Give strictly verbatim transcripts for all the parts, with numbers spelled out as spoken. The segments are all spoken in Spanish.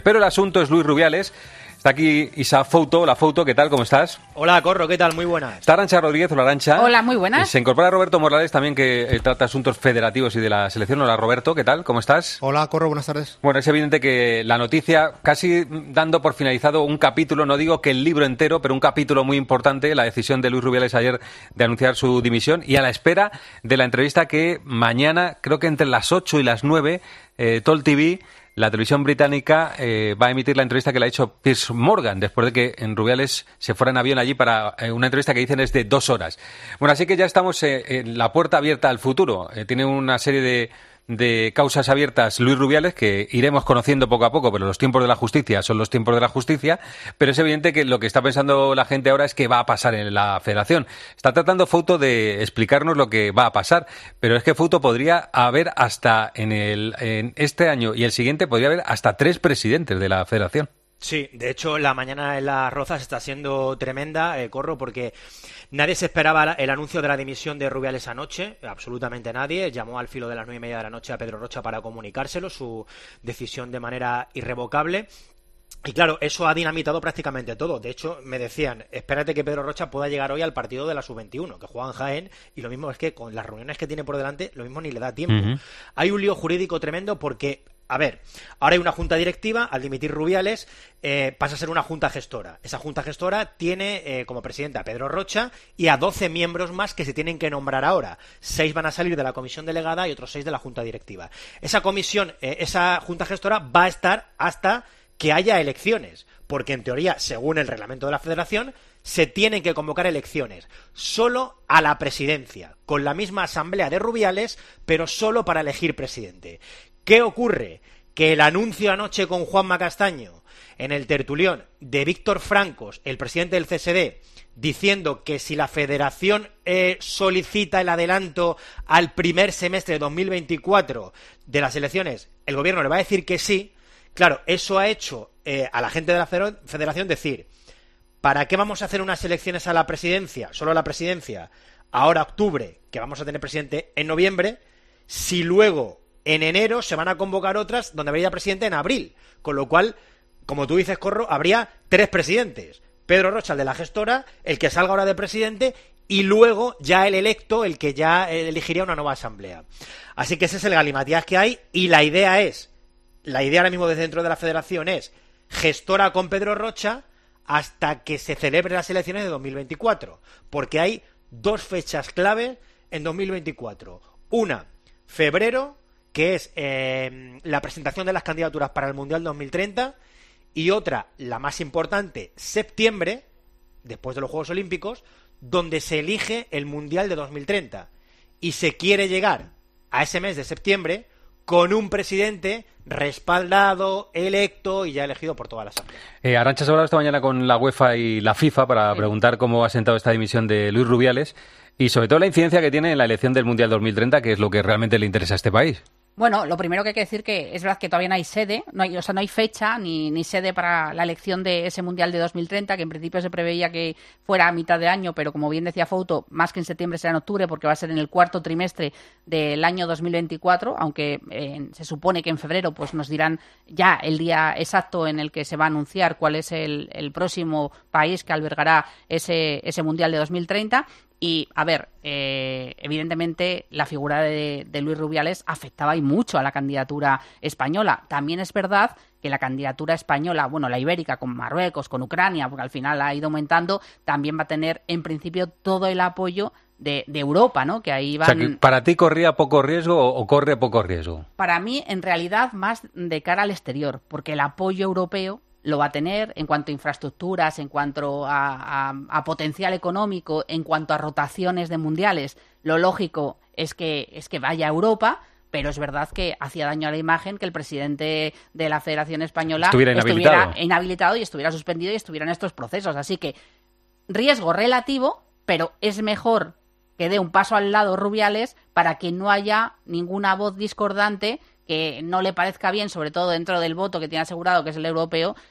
Pero el asunto es Luis Rubiales. Está aquí Isa Fouto. Hola, Fouto, ¿qué tal? ¿Cómo estás? Hola, Corro, ¿qué tal? Muy buenas. Está Arantxa Rodríguez. Hola, Arantxa. Hola, muy buenas. Se incorpora Roberto Morales también, que eh, trata asuntos federativos y de la selección. Hola, Roberto, ¿qué tal? ¿Cómo estás? Hola, Corro, buenas tardes. Bueno, es evidente que la noticia, casi dando por finalizado un capítulo, no digo que el libro entero, pero un capítulo muy importante, la decisión de Luis Rubiales ayer de anunciar su dimisión, y a la espera de la entrevista que mañana, creo que entre las ocho y las nueve, eh, T O L T V, la televisión británica, eh, va a emitir la entrevista que le ha hecho Piers Morgan, después de que en Rubiales se fuera en avión allí para eh, una entrevista que dicen es de dos horas. Bueno, así que ya estamos eh, en la puerta abierta al futuro. Eh, tiene una serie de, de causas abiertas Luis Rubiales que iremos conociendo poco a poco, pero los tiempos de la justicia son los tiempos de la justicia. Pero es evidente que lo que está pensando la gente ahora es qué va a pasar en la Federación. Está tratando Fouto de explicarnos lo que va a pasar, pero es que Fouto podría haber hasta en, el, en este año y el siguiente podría haber hasta tres presidentes de la Federación. Sí, de hecho la mañana en Las Rozas está siendo tremenda, eh, Corro, porque nadie se esperaba el anuncio de la dimisión de Rubiales anoche, absolutamente nadie. Llamó al filo de las nueve y media de la noche a Pedro Rocha para comunicárselo, su decisión de manera irrevocable. Y claro, eso ha dinamitado prácticamente todo. De hecho, me decían, espérate que Pedro Rocha pueda llegar hoy al partido de la sub veintiuno, que juega en Jaén, y lo mismo es que con las reuniones que tiene por delante, lo mismo ni le da tiempo. Uh-huh. Hay un lío jurídico tremendo porque... A ver, ahora hay una junta directiva, al dimitir Rubiales eh, pasa a ser una junta gestora. Esa junta gestora tiene eh, como presidenta a Pedro Rocha y a doce miembros más que se tienen que nombrar ahora. Seis van a salir de la comisión delegada y otros seis de la junta directiva. Esa comisión, eh, esa junta gestora va a estar hasta que haya elecciones, porque en teoría, según el reglamento de la Federación, se tienen que convocar elecciones solo a la presidencia, con la misma asamblea de Rubiales, pero solo para elegir presidente. ¿Qué ocurre? Que el anuncio anoche con Juanma Castaño en el tertulión de Víctor Francos, el presidente del C S D, diciendo que si la Federación eh, solicita el adelanto al primer semestre de dos mil veinticuatro de las elecciones, el gobierno le va a decir que sí. Claro, eso ha hecho eh, a la gente de la Federación decir, ¿para qué vamos a hacer unas elecciones a la presidencia, solo a la presidencia, ahora octubre, que vamos a tener presidente en noviembre, si luego en enero se van a convocar otras donde habría presidente en abril? Con lo cual, como tú dices, Corro, habría tres presidentes. Pedro Rocha, el de la gestora, el que salga ahora de presidente, y luego ya el electo, el que ya elegiría una nueva asamblea. Así que ese es el galimatías que hay, y la idea es, la idea ahora mismo desde dentro de la Federación es gestora con Pedro Rocha hasta que se celebren las elecciones de dos mil veinticuatro, porque hay dos fechas clave en dos mil veinticuatro. Una, febrero, que es eh, la presentación de las candidaturas para el Mundial dos mil treinta, y otra, la más importante, septiembre, después de los Juegos Olímpicos, donde se elige el Mundial de dos mil treinta. Y se quiere llegar a ese mes de septiembre con un presidente respaldado, electo y ya elegido por toda la Asamblea. Eh, Arantxa se ha hablado esta mañana con la UEFA y la FIFA para sí. preguntar cómo ha sentado esta dimisión de Luis Rubiales y sobre todo la incidencia que tiene en la elección del Mundial dos mil treinta, que es lo que realmente le interesa a este país. Bueno, lo primero que hay que decir que es verdad que todavía no hay sede, no hay, o sea, no hay fecha ni, ni sede para la elección de ese Mundial de dos mil treinta, que en principio se preveía que fuera a mitad de año, pero como bien decía Fouto, más que en septiembre será en octubre, porque va a ser en el cuarto trimestre del año dos mil veinticuatro, aunque eh, se supone que en febrero pues nos dirán ya el día exacto en el que se va a anunciar cuál es el, el próximo país que albergará ese, ese Mundial de dos mil treinta. Y, a ver, eh, evidentemente la figura de, de Luis Rubiales afectaba y mucho a la candidatura española. También es verdad que la candidatura española, bueno, la ibérica con Marruecos, con Ucrania, porque al final ha ido aumentando, también va a tener, en principio, todo el apoyo de, de Europa, ¿no? Que ahí van... O sea, que ¿para ti corría poco riesgo o corre poco riesgo? Para mí, en realidad, más de cara al exterior, porque el apoyo europeo lo va a tener en cuanto a infraestructuras, en cuanto a, a, a potencial económico, en cuanto a rotaciones de mundiales. Lo lógico es que, es que vaya a Europa, pero es verdad que hacía daño a la imagen que el presidente de la Federación Española estuviera inhabilitado, estuviera inhabilitado y estuviera suspendido y estuviera en estos procesos. Así que riesgo relativo, pero es mejor que dé un paso al lado Rubiales para que no haya ninguna voz discordante que no le parezca bien, sobre todo dentro del voto que tiene asegurado, que es el europeo,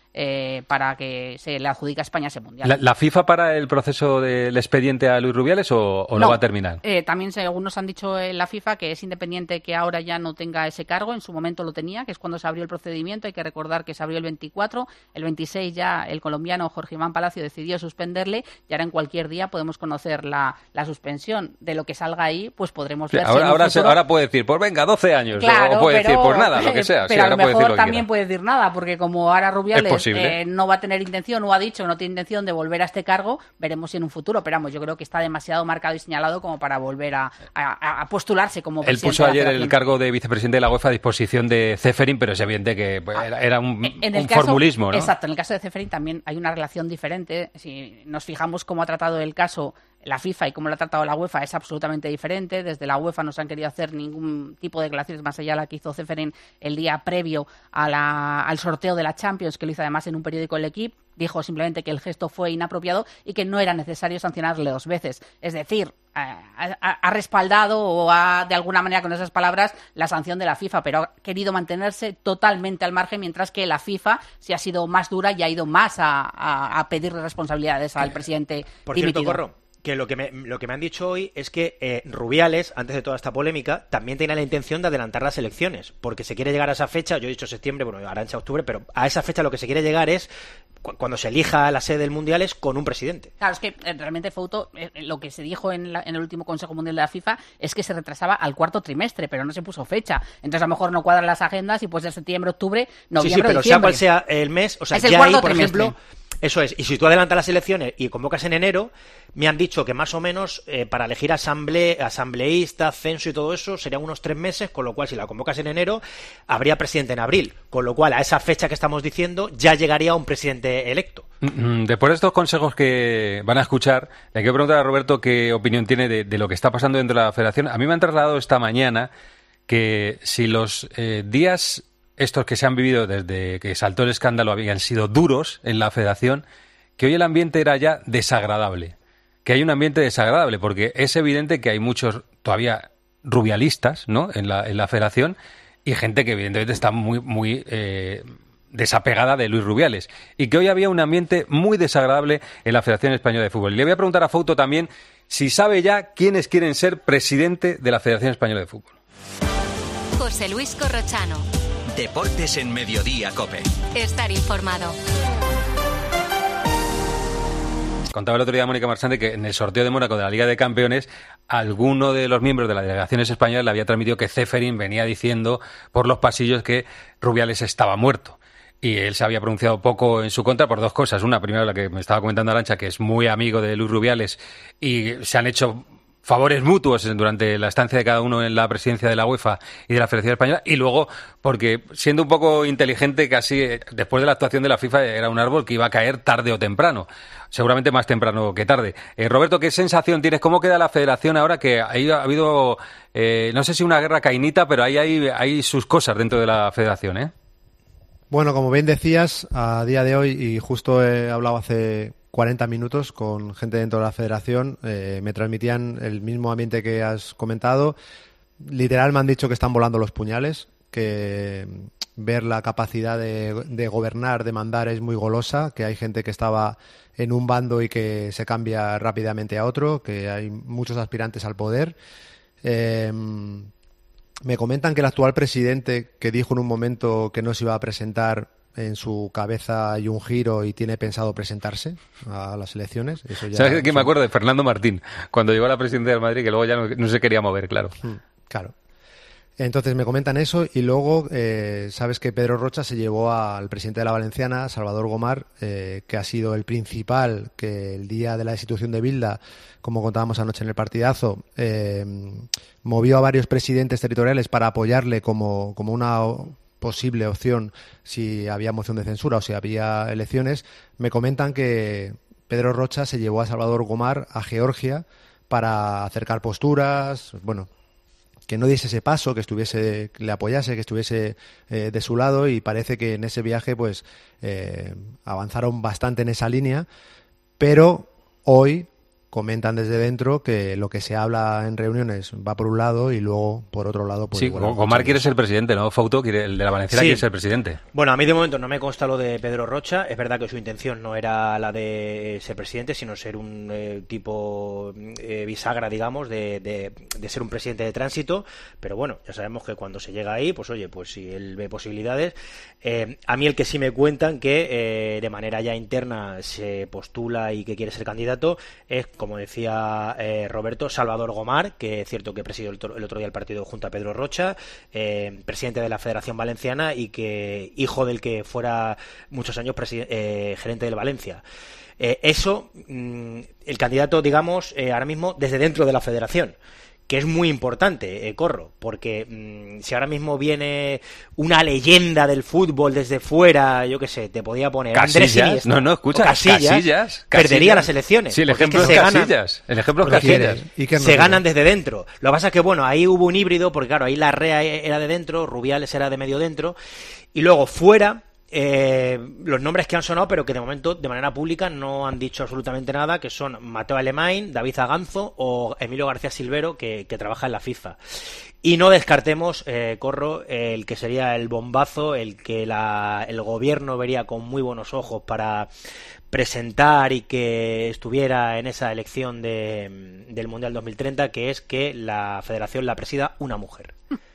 eh, para que se le adjudique a España ese mundial. ¿La, la FIFA para el proceso del expediente a Luis Rubiales o, o no, lo va a terminar? Eh, también según nos han dicho en la FIFA que es independiente que ahora ya no tenga ese cargo, en su momento lo tenía, que es cuando se abrió el procedimiento. Hay que recordar que se abrió el veinticuatro, el veintiséis ya el colombiano Jorge Iván Palacio decidió suspenderle y ahora en cualquier día podemos conocer la, la suspensión. De lo que salga ahí, pues podremos ver. Ahora, ahora, se, ahora puede decir, pues venga, doce años, claro, o puede pero, decir, pues nada, lo que sea. Pero sí, a lo mejor mejor también puede decir nada, porque como ahora Rubiales eh, no va a tener intención, o ha dicho que no tiene intención de volver a este cargo, veremos si en un futuro. Pero vamos, yo creo que está demasiado marcado y señalado como para volver a, a, a postularse como presidente. Él puso de la ayer Federación. el cargo de vicepresidente de la UEFA a disposición de Ceferin, pero es evidente que pues, era, era un, en el un caso, formulismo, ¿no? Exacto, en el caso de Ceferin también hay una relación diferente. Si nos fijamos cómo ha tratado el caso la FIFA y cómo lo ha tratado la UEFA, es absolutamente diferente. Desde la UEFA no se han querido hacer ningún tipo de declaraciones más allá de la que hizo Ceferin el día previo a la, al sorteo de la Champions, que lo hizo además en un periódico El Equipo. Dijo simplemente que el gesto fue inapropiado y que no era necesario sancionarle dos veces. Es decir, ha, ha, ha respaldado o ha, de alguna manera, con esas palabras, la sanción de la FIFA, pero ha querido mantenerse totalmente al margen, mientras que la FIFA sí ha sido más dura y ha ido más a, a, a pedirle responsabilidades al presidente Por dimitido. cierto, Corro, que lo que me, lo que me han dicho hoy es que eh, Rubiales, antes de toda esta polémica, también tenía la intención de adelantar las elecciones, porque se quiere llegar a esa fecha. Yo he dicho septiembre, bueno, ahora en octubre, pero a esa fecha lo que se quiere llegar es cu- cuando se elija la sede del Mundial es con un presidente. Claro, es que eh, realmente Fouto, eh, lo que se dijo en, la, en el último Consejo Mundial de la FIFA es que se retrasaba al cuarto trimestre, pero no se puso fecha. Entonces a lo mejor no cuadran las agendas y puede ser septiembre, octubre, noviembre, sí, sí, pero diciembre. sea cual sea el mes, o sea, es el ya cuarto ahí, por trimestre. ejemplo, eso es. Y si tú adelantas las elecciones y convocas en enero, me han dicho que más o menos eh, para elegir asamble asambleísta, censo y todo eso serían unos tres meses, con lo cual si la convocas en enero habría presidente en abril, con lo cual a esa fecha que estamos diciendo ya llegaría un presidente electo. Después de estos consejos que van a escuchar, le quiero preguntar a Roberto qué opinión tiene de, de lo que está pasando dentro de la Federación. A mí me han trasladado esta mañana que si los eh, días estos que se han vivido desde que saltó el escándalo habían sido duros en la Federación, que hoy el ambiente era ya desagradable. Que hay un ambiente desagradable, porque es evidente que hay muchos todavía rubialistas, ¿no?, en la, en la Federación, y gente que evidentemente está muy, muy eh, desapegada de Luis Rubiales. Y que hoy había un ambiente muy desagradable en la Federación Española de Fútbol. Y le voy a preguntar a Fouto también si sabe ya quiénes quieren ser presidente de la Federación Española de Fútbol. José Luis Corrochano. Deportes en Mediodía COPE. Estar informado. Contaba el otro día Mónica Marsante que en el sorteo de Mónaco de la Liga de Campeones, alguno de los miembros de las delegaciones españolas le había transmitido que Ceferin venía diciendo por los pasillos que Rubiales estaba muerto. Y él se había pronunciado poco en su contra por dos cosas. Una, primero, la que me estaba comentando Arantxa, que es muy amigo de Luis Rubiales y se han hecho favores mutuos durante la estancia de cada uno en la presidencia de la UEFA y de la Federación Española, y luego porque siendo un poco inteligente, casi después de la actuación de la FIFA era un árbol que iba a caer tarde o temprano, seguramente más temprano que tarde. Eh, Roberto, ¿qué sensación tienes? ¿Cómo queda la Federación ahora que ahí ha habido, eh, no sé si una guerra cainita, pero ahí hay, hay sus cosas dentro de la Federación, ¿eh? Bueno, como bien decías, a día de hoy, y justo he hablado hace cuarenta minutos con gente dentro de la Federación, eh, me transmitían el mismo ambiente que has comentado. Literal me han dicho que están volando los puñales, que ver la capacidad de, de gobernar, de mandar es muy golosa, que hay gente que estaba en un bando y que se cambia rápidamente a otro, que hay muchos aspirantes al poder. Eh, me comentan que el actual presidente, que dijo en un momento que no se iba a presentar, en su cabeza hay un giro y tiene pensado presentarse a las elecciones. Eso ya, ¿sabes de qué eso... me acuerdo? De Fernando Martín, cuando llegó a la presidencia del Madrid, que luego ya no, no se quería mover, claro. Claro. Entonces me comentan eso y luego eh, sabes que Pedro Rocha se llevó al presidente de la Valenciana, Salvador Gomar, eh, que ha sido el principal, que el día de la destitución de Bilda, como contábamos anoche en el partidazo, eh, movió a varios presidentes territoriales para apoyarle como, como una posible opción si había moción de censura o si había elecciones. Me comentan que Pedro Rocha se llevó a Salvador Gomar a Georgia para acercar posturas, bueno, que no diese ese paso, que estuviese, que le apoyase, que estuviese eh, de su lado, y parece que en ese viaje pues eh, avanzaron bastante en esa línea, pero hoy comentan desde dentro que lo que se habla en reuniones va por un lado y luego por otro lado... Pues, sí, bueno, Gomar quiere ser presidente, ¿no? Fouto, quiere, el de la Valenciana, sí. quiere ser presidente. Bueno, a mí de momento no me consta lo de Pedro Rocha. Es verdad que su intención no era la de ser presidente, sino ser un eh, tipo eh, bisagra, digamos, de, de, de ser un presidente de tránsito. Pero bueno, ya sabemos que cuando se llega ahí, pues oye, pues si él ve posibilidades... Eh, a mí el que sí me cuentan que eh, de manera ya interna se postula y que quiere ser candidato es, como decía eh, Roberto, Salvador Gomar, que es cierto que presidió el, el otro día el partido junto a Pedro Rocha, eh, presidente de la Federación Valenciana y que hijo del que fuera muchos años eh, gerente del Valencia. Eh, eso, mmm, el candidato, digamos, eh, ahora mismo desde dentro de la federación, que es muy importante, eh, Corro, porque mmm, si ahora mismo viene una leyenda del fútbol desde fuera, yo qué sé, te podía poner Casillas, Andrés Iniesta, no, no, escucha, Casillas, Casillas, perdería Casillas. las elecciones. Sí, el ejemplo es que es se Casillas, ganan, el ejemplo es Casillas. ¿Y qué se ganan desde dentro. Lo que pasa es que, bueno, ahí hubo un híbrido, porque claro, ahí la Rea era de dentro, Rubiales era de medio dentro, y luego fuera... Eh, los nombres que han sonado pero que de momento de manera pública no han dicho absolutamente nada, que son Mateo Alemany, David Zaganzo o Emilio García Silvero, que, que trabaja en la FIFA. Y no descartemos, eh, Corro, el que sería el bombazo, el que la, el gobierno vería con muy buenos ojos para presentar y que estuviera en esa elección de, del Mundial dos mil treinta, que es que la federación la presida una mujer.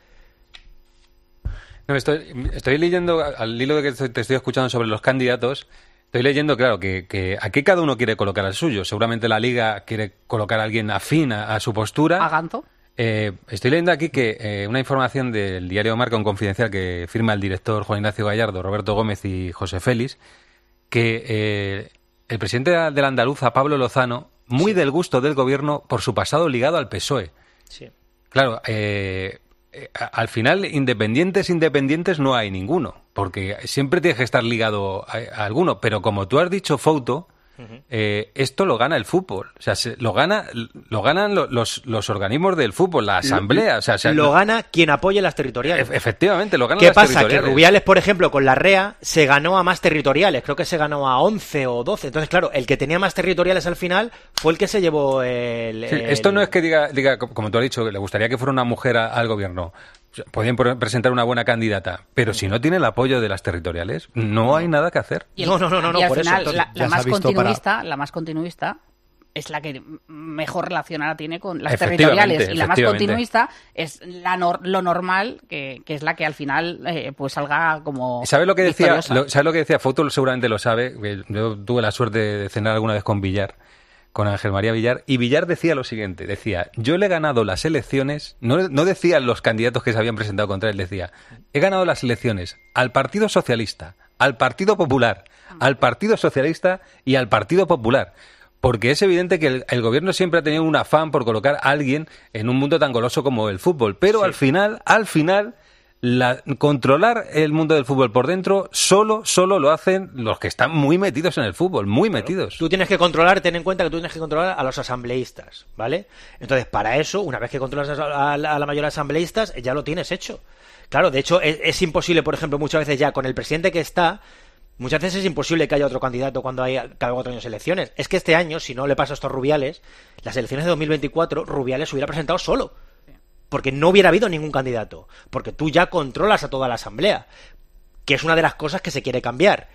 No, estoy, estoy leyendo, al hilo de que te estoy escuchando sobre los candidatos, estoy leyendo, claro, que, que aquí cada uno quiere colocar al suyo. Seguramente la Liga quiere colocar a alguien afín a, a su postura. ¿A Ganzo? Eh, estoy leyendo aquí que eh, una información del diario Marca, un confidencial que firma el director Juan Ignacio Gallardo, Roberto Gómez y José Félix, que eh, el presidente de la Andaluza, Pablo Lozano, muy sí. del gusto del gobierno por su pasado ligado al P S O E. Sí. Claro, eh... al final, independientes, independientes no hay ninguno, porque siempre tienes que estar ligado a, a alguno, pero como tú has dicho, Fouto, uh-huh. eh, esto lo gana el fútbol, o sea, se, lo gana, lo ganan lo, los, los organismos del fútbol, la asamblea, lo, o sea, se, lo gana quien apoye las territoriales. E- efectivamente, lo ganan ¿Qué las pasa? territoriales. Que Rubiales, por ejemplo, con la Rea se ganó a más territoriales, creo que se ganó a once o doce, entonces claro, el que tenía más territoriales al final fue el que se llevó el... Sí, el... Esto no es que diga, diga, como tú has dicho, que le gustaría que fuera una mujer a, al gobierno. Podrían presentar una buena candidata, pero si no tiene el apoyo de las territoriales, no hay nada que hacer. Y el, no, no, no, no, y al por final, eso. La, la más continuista, para... la más continuista es la que mejor relacionada tiene con las efectivamente, territoriales, y la más continuista es la nor- lo normal, que, que es la que al final eh, pues salga como ¿Sabes lo que decía? victoriosa. ¿Sabes lo que decía Fouto? Seguramente lo sabe. Yo tuve la suerte de cenar alguna vez con Villar, con Ángel María Villar, y Villar decía lo siguiente, decía, yo le he ganado las elecciones, no, no decían los candidatos que se habían presentado contra él, decía, he ganado las elecciones al Partido Socialista, al Partido Popular, al Partido Socialista y al Partido Popular. Porque es evidente que el, el gobierno siempre ha tenido un afán por colocar a alguien en un mundo tan goloso como el fútbol, pero sí. al final, al final... La, controlar el mundo del fútbol por dentro solo, solo lo hacen los que están muy metidos en el fútbol, muy claro. metidos. Tú tienes que controlar, ten en cuenta que tú tienes que controlar a los asambleístas, ¿vale? Entonces, para eso, una vez que controlas a la, a la mayoría de asambleístas, ya lo tienes hecho. Claro, de hecho, es, es imposible, por ejemplo, muchas veces ya con el presidente que está, muchas veces es imposible que haya otro candidato cuando hay cada cuatro años elecciones. Es que este año, si no le pasa esto a Rubiales, las elecciones de dos mil veinticuatro, Rubiales hubiera presentado solo. Porque no hubiera habido ningún candidato, porque tú ya controlas a toda la asamblea, que es una de las cosas que se quiere cambiar.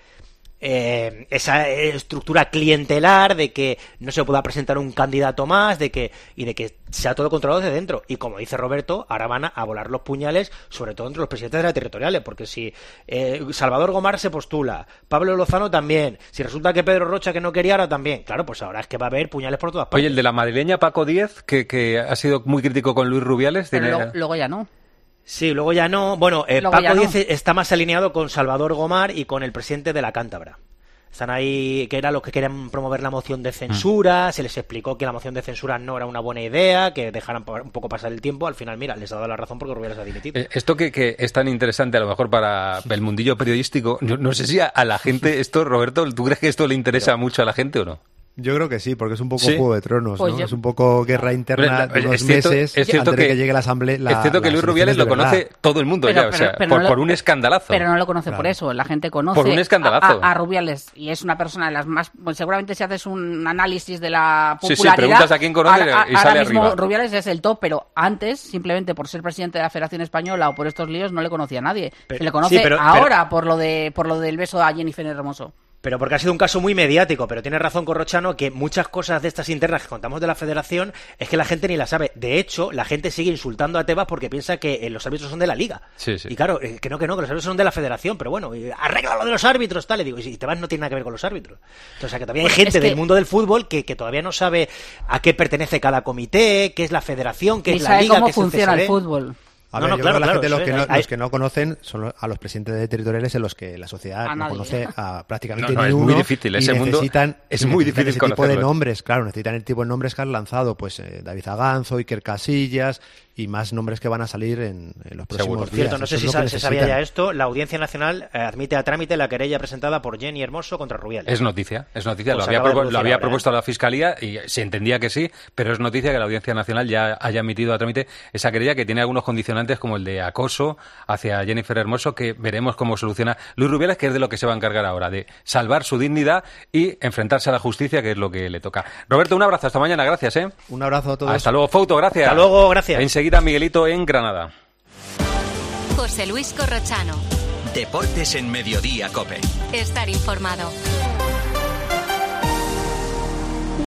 Eh, esa estructura clientelar de que no se pueda presentar un candidato más, de que y de que sea todo controlado desde dentro. Y como dice Roberto, ahora van a, a volar los puñales, sobre todo entre los presidentes de las territoriales, porque si eh, Salvador Gomar se postula, Pablo Lozano también, si resulta que Pedro Rocha, que no quería, ahora también, claro, pues ahora es que va a haber puñales por todas partes. Oye, el de la madrileña Paco Díez, que, que ha sido muy crítico con Luis Rubiales, pero tiene... luego, luego ya no. Sí, luego ya no. Bueno, eh, Luego Paco ya no. Díez está más alineado con Salvador Gomar y con el presidente de la Cántabra. Están ahí, que eran los que querían promover la moción de censura, mm. se les explicó que la moción de censura no era una buena idea, que dejaran un poco pasar el tiempo, al final, mira, les ha dado la razón porque Rubiales ha dimitido. Eh, esto que, que es tan interesante a lo mejor para el mundillo periodístico, no, no sé si a, a la gente esto, Roberto, ¿tú crees que esto le interesa Pero, mucho a la gente o no? Yo creo que sí, porque es un poco ¿Sí? Juego de Tronos, Pues ¿no? yo... Es un poco guerra interna de unos es cierto, meses es cierto antes que, de que llegue la asamblea. La, es cierto que las Luis Rubiales elecciones lo de conoce verdad. todo el mundo Pero- ya, o pero- sea, pero por, no lo- por un escandalazo. Pero no lo conoce Claro. por eso, la gente conoce Por un escandalazo. A, a- a Rubiales y es una persona de las más... Pues seguramente si haces un análisis de la Sí, sí, popularidad... preguntas a quién conoce ahora, y ahora sale mismo arriba. Rubiales es el top, pero antes, simplemente por ser presidente de la Federación Española o por estos líos, no le conocía a nadie. Pero- Se le conoce sí, pero- ahora por lo de por lo del beso a Jennifer Hermoso. Pero porque ha sido un caso muy mediático, pero tiene razón Corrochano que muchas cosas de estas internas que contamos de la federación es que la gente ni la sabe. De hecho, la gente sigue insultando a Tebas porque piensa que eh, los árbitros son de la liga. Sí, sí. Y claro, eh, que no, que no, que los árbitros son de la federación, pero bueno, eh, arregla lo de los árbitros, tal. Le digo, y si Tebas no tiene nada que ver con los árbitros. O sea, que todavía hay Pues gente es que- del mundo del fútbol que, que todavía no sabe a qué pertenece cada comité, qué es la federación, qué Ni es la sabe liga, cómo qué es el funciona el C S D. fútbol. A No, ver, no, yo claro, creo que la claro, gente los eso que, es. no, Hay- los que no conocen son a los presidentes de territoriales en los que la sociedad A no nadie. conoce a prácticamente No, no, es ninguno. muy difícil, y ese mundo necesitan, es y muy necesitan difícil ese tipo de conocerlo. nombres, claro, necesitan el tipo de nombres que han lanzado, pues eh, David Aganzo, Iker Casillas y más nombres que van a salir en, en los próximos Seguro. días. Cierto, no sé Eso si es lo que sa- se sabía necesitan. ya esto. La Audiencia Nacional eh, admite a trámite la querella presentada por Jenny Hermoso contra Rubiales. Es noticia, es noticia. Pues lo había, acaba de propu- lo producir había ahora, propuesto ¿eh? la Fiscalía y se entendía que sí, pero es noticia que la Audiencia Nacional ya haya emitido a trámite esa querella que tiene algunos condicionantes como el de acoso hacia Jennifer Hermoso, que veremos cómo soluciona Luis Rubiales, que es de lo que se va a encargar ahora, de salvar su dignidad y enfrentarse a la justicia, que es lo que le toca. Roberto, un abrazo, hasta mañana, gracias. ¿eh? Un abrazo a todos. Hasta luego, Fouto, gracias. Hasta luego, gracias. Enseguida Miguelito en Granada. José Luis Corrochano. Deportes en Mediodía, COPE. Estar informado.